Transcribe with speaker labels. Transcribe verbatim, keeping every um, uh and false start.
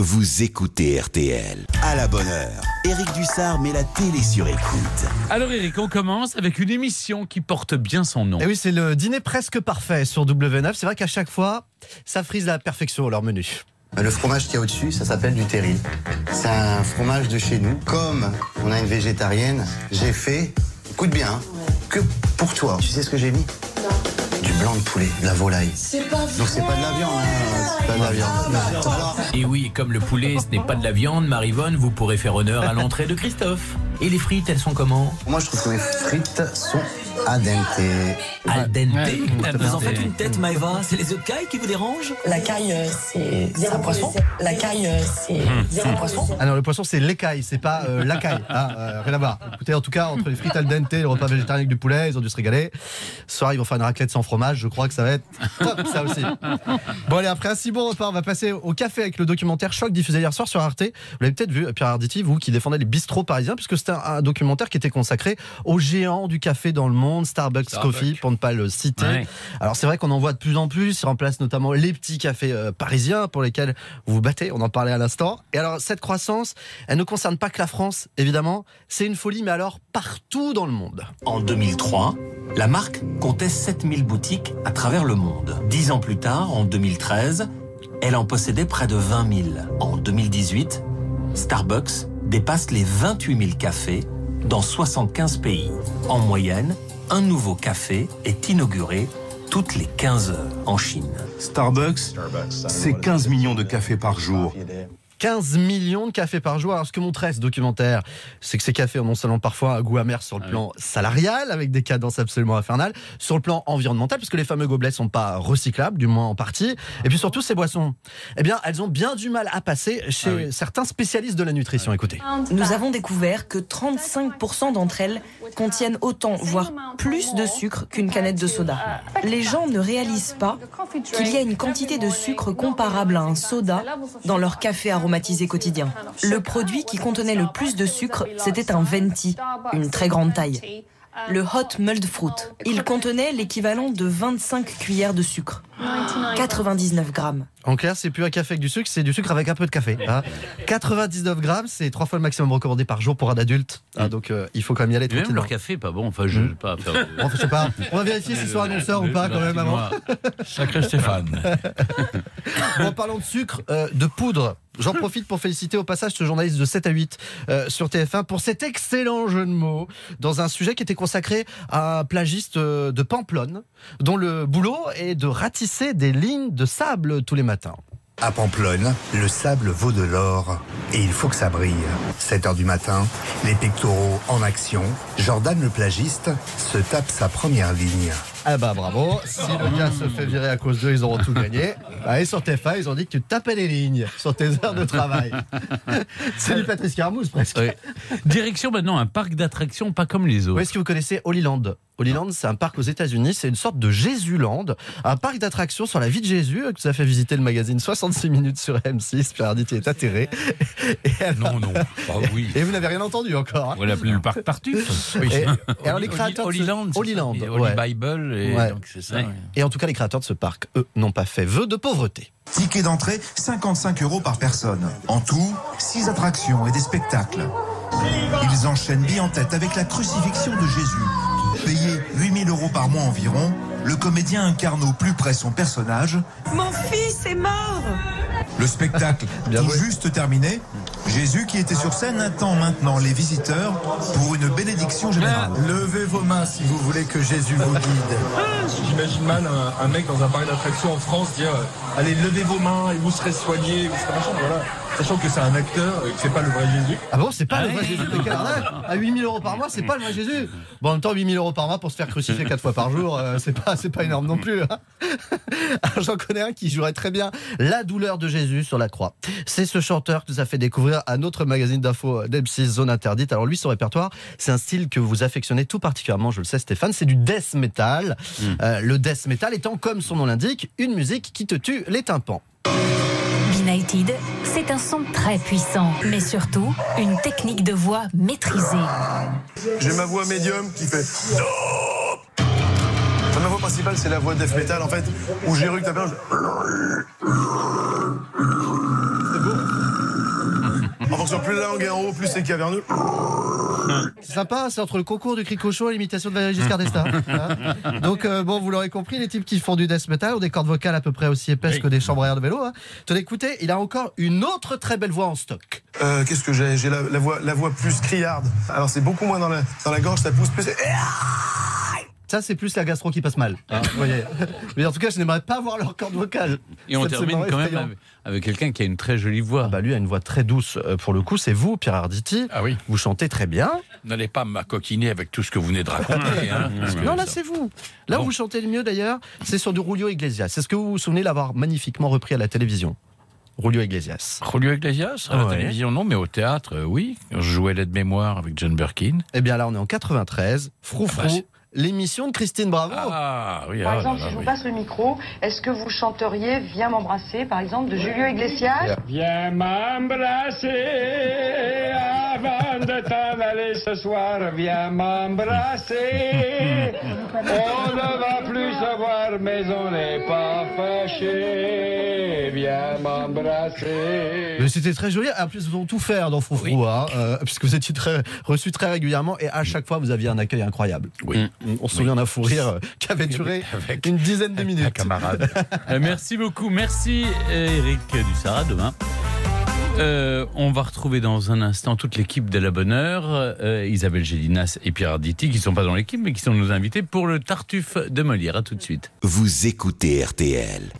Speaker 1: vous écoutez R T L. À la bonne heure, Éric Dussard met la télé sur écoute.
Speaker 2: Alors Éric, on commence avec une émission qui porte bien son nom.
Speaker 3: Et oui, c'est le dîner presque parfait sur W neuf. C'est vrai qu'à chaque fois, ça frise la perfection leur menu.
Speaker 4: Le fromage qu'il y a au-dessus, ça s'appelle du terril. C'est un fromage de chez nous. Comme on a une végétarienne, j'ai fait, écoute bien, hein, que pour toi. Tu sais ce que j'ai mis ? Du blanc de poulet, de la volaille.
Speaker 5: C'est pas vrai.
Speaker 4: Donc c'est pas de la viande, hein, c'est pas de la viande. Alors,
Speaker 6: Et oui, comme le poulet, ce n'est pas de la viande, Marivonne, vous pourrez faire honneur à l'entrée de Christophe. Et les frites, elles sont comment ?
Speaker 4: moi je trouve que mes frites sont al dente.
Speaker 6: Al dente.
Speaker 2: Ouais.
Speaker 6: Vous en faites une tête, Maëva. C'est les œufs de caille qui vous dérangent ?
Speaker 5: La caille, euh, c'est c'est un poisson. La caille, euh, c'est un poisson.
Speaker 3: Ah non, le poisson, c'est l'écaille, c'est pas euh, la caille. Ah, euh, rien à voir. Écoutez, en tout cas, entre les frites al dente et le repas végétarien avec du poulet, ils ont dû se régaler. Ce soir, ils vont faire une raclette sans fromage. Je crois que ça va être top, ça aussi. Bon, allez, après un si bon repas, on va passer au café avec le documentaire Choc diffusé hier soir sur Arte. Vous l'avez peut-être vu, Pierre Arditi, vous qui défendez les bistrots parisiens, puisque c'était un, un documentaire qui était consacré aux géants du café dans le monde, Starbucks,
Speaker 2: Starbucks.
Speaker 3: Coffee, pour ne pas le citer.
Speaker 2: Ouais.
Speaker 3: Alors, c'est vrai qu'on en voit de plus en plus. Ils remplacent notamment les petits cafés euh, parisiens pour lesquels vous vous battez. On en parlait à l'instant. Et alors, cette croissance, elle ne concerne pas que la France, évidemment. C'est une folie, mais alors partout dans le monde.
Speaker 6: En deux mille trois, la marque comptait sept mille boutiques à travers le monde. Dix ans plus tard, en deux mille treize, elle en possédait près de vingt mille. En deux mille dix-huit, Starbucks dépasse les vingt-huit mille cafés dans soixante-quinze pays. En moyenne, un nouveau café est inauguré toutes les quinze heures en Chine.
Speaker 7: Starbucks, c'est quinze millions de cafés par jour.
Speaker 3: quinze millions de cafés par jour. Alors, ce que montrait ce documentaire, c'est que ces cafés ont non seulement parfois un goût amer sur le
Speaker 2: Ah
Speaker 3: plan salarial, avec des cadences absolument infernales, sur le plan environnemental, puisque les fameux gobelets sont pas recyclables, du moins en partie. Et puis surtout, ces boissons, eh bien, elles ont bien du mal à passer chez
Speaker 2: Ah oui.
Speaker 3: certains spécialistes de la nutrition. Écoutez.
Speaker 8: Nous avons découvert que trente-cinq pour cent d'entre elles contiennent autant, voire plus de sucre qu'une canette de soda. Les gens ne réalisent pas qu'il y a une quantité de sucre comparable à un soda dans leur café aromatisé quotidien. Le produit qui contenait le plus de sucre, c'était un venti, une très grande taille. Le Hot Mulled Fruit. Il contenait l'équivalent de vingt-cinq cuillères de sucre. quatre-vingt-dix-neuf grammes.
Speaker 3: En clair, c'est plus un café avec du sucre, c'est du sucre avec un peu de café. Hein. quatre-vingt-dix-neuf grammes, c'est trois fois le maximum recommandé par jour pour un adulte. Hein, donc, euh, il faut quand même y aller
Speaker 2: Même
Speaker 3: tranquillement.
Speaker 2: leur café est pas bon. Enfin, je ne vais pas faire.
Speaker 3: Bon, je sais pas. On va vérifier s'ils sont annonceurs ou pas quand même avant.
Speaker 2: Sacré Stéphane.
Speaker 3: Bon, parlons de sucre, euh, de poudre. J'en profite pour féliciter au passage ce journaliste de sept à huit euh, sur T F un pour cet excellent jeu de mots dans un sujet qui était consacré à un plagiste euh, de Pamplonne dont le boulot est de ratisser des lignes de sable tous les matins.
Speaker 9: À Pamplonne, le sable vaut de l'or et il faut que ça brille. sept heures du matin, les pectoraux en action. Jordan le plagiste se tape sa première ligne.
Speaker 3: Ah bah bravo, si le gars se fait virer à cause d'eux, ils auront tout gagné. Bah, et sur T F un, ils ont dit que tu tapais les lignes sur tes heures de travail. C'est du Patrice Carmouze presque.
Speaker 2: Oui. Direction maintenant un parc d'attractions pas comme les autres.
Speaker 3: Oui, est-ce que vous connaissez Holyland ? Holyland, c'est un parc aux États-Unis, c'est une sorte de Jésuland, un parc d'attractions sur la vie de Jésus que vous a fait visiter le magazine soixante-six minutes sur M six. Pierre Arditi est atterré. Et alors-
Speaker 2: Non, non. Ah oui.
Speaker 3: Et vous n'avez rien entendu encore. Hein.
Speaker 2: On va l'appeler le parc Tartuffe.
Speaker 3: Et, et alors les créateurs de ce-
Speaker 2: Holyland. c'est
Speaker 3: Holyland,
Speaker 2: ça,
Speaker 3: ouais.
Speaker 2: Holy Bible. Et
Speaker 3: Ouais.
Speaker 2: donc c'est ça.
Speaker 3: Ouais.
Speaker 2: ouais.
Speaker 3: Et en tout cas, les créateurs de ce parc, eux, n'ont pas fait vœu de pauvreté.
Speaker 10: Ticket d'entrée, cinquante-cinq euros par personne. En tout, six attractions et des spectacles. Ils enchaînent bien en tête avec la crucifixion de Jésus. Payé huit mille euros par mois environ, le comédien incarne au plus près son personnage.
Speaker 8: Mon fils est mort!
Speaker 10: Le spectacle
Speaker 3: Bien
Speaker 10: tout
Speaker 3: joué.
Speaker 10: juste terminé. Jésus, qui était sur scène, attend maintenant les visiteurs pour une bénédiction générale.
Speaker 11: Levez vos mains si vous voulez que Jésus vous guide. J'imagine mal un, un mec dans un parc d'attractions en France dire euh, allez, levez vos mains et vous serez soignés, vous serez machin, voilà. Sachant que c'est un acteur et que c'est pas le vrai Jésus.
Speaker 3: Ah bon, c'est pas
Speaker 2: Ah
Speaker 3: le vrai
Speaker 2: ouais.
Speaker 3: Jésus de quelle arnaque ? À huit mille euros par mois, c'est pas le vrai Jésus. Bon, en même temps, huit mille euros par mois pour se faire crucifier quatre fois par jour, euh, c'est pas, c'est pas énorme non plus. Hein. Alors, j'en connais un qui jouerait très bien la douleur de Jésus sur la croix. C'est ce chanteur qui nous a fait découvrir un autre magazine d'infos d'M six, Zone Interdite. Alors lui, son répertoire, c'est un style que vous affectionnez tout particulièrement, je le sais Stéphane, c'est du death metal.
Speaker 2: Mm.
Speaker 3: Euh, le death metal étant, comme son nom l'indique, une musique qui te tue les tympans.
Speaker 12: United, c'est un son très puissant, mais surtout une technique de voix maîtrisée.
Speaker 11: J'ai ma voix médium qui fait. Ma voix principale, c'est la voix death metal en fait, où j'ai ru que t'as bien.
Speaker 13: sur plus la langue est en haut, plus c'est caverneux.
Speaker 3: C'est sympa, c'est entre le concours du cri cochon et l'imitation de Valéry Giscard d'Estaing. Hein. Donc, euh, bon, vous l'aurez compris, les types qui font du death metal ont des cordes vocales à peu près aussi épaisses oui. que des chambres à air de vélo. Hein. Tenez, écoutez, il a encore une autre très belle voix en stock.
Speaker 13: Euh, qu'est-ce que j'ai J'ai la, la, voix, la voix plus criarde. Alors, c'est beaucoup moins dans la, dans la gorge, ça pousse plus.
Speaker 3: Ça, c'est plus la gastro qui passe mal. Hein, vous voyez. Mais en tout cas, je n'aimerais pas voir leur corde vocale.
Speaker 2: Et on ça, termine quand même avec, avec quelqu'un qui a une très jolie voix.
Speaker 3: Ah bah lui a une voix très douce. Euh, pour le coup, c'est vous, Pierre Arditi.
Speaker 14: Ah oui.
Speaker 3: Vous chantez très bien.
Speaker 14: N'allez pas m'acoquiner avec tout ce que vous venez de raconter. hein,
Speaker 3: non, là, ça... c'est vous. Là bon. où vous chantez le mieux, d'ailleurs, c'est sur du Julio Iglesias. C'est ce que vous vous souvenez l'avoir magnifiquement repris à la télévision. Julio Iglesias.
Speaker 14: Julio Iglesias à la ouais. télévision, non, mais au théâtre, euh, oui. Je jouais l'aide mémoire avec John Birkin.
Speaker 3: Eh bien là, on est en quatre-vingt-treize. Froufrou. Ah, bah, l'émission de Christine Bravo.
Speaker 14: Ah, oui,
Speaker 15: par
Speaker 14: ah,
Speaker 15: exemple,
Speaker 14: là, là,
Speaker 15: si je vous
Speaker 14: oui.
Speaker 15: passe le micro, est-ce que vous chanteriez Viens m'embrasser, par exemple, de Julio Iglesias?
Speaker 16: Viens m'embrasser avant de t'en aller ce soir. Viens m'embrasser. On ne va plus se voir, mais on n'est pas fâchés. Viens m'embrasser.
Speaker 3: Mais c'était très joli. En plus, vous ont tout fait dans Froufrou, oui. hein, euh, puisque vous étiez très, reçu très régulièrement et à chaque fois, vous aviez un accueil incroyable.
Speaker 14: Oui.
Speaker 3: On se souvient d'un fou rire euh, qui avait duré avec une dizaine de minutes.
Speaker 14: Camarade.
Speaker 2: euh, merci beaucoup. Merci, Eric Dussart. À demain. Euh, on va retrouver dans un instant toute l'équipe de La Bonne Heure, euh, Isabelle Gélinas et Pierre Arditi, qui ne sont pas dans l'équipe, mais qui sont nos invités pour le Tartuffe de Molière. À tout de suite.
Speaker 1: Vous écoutez R T L.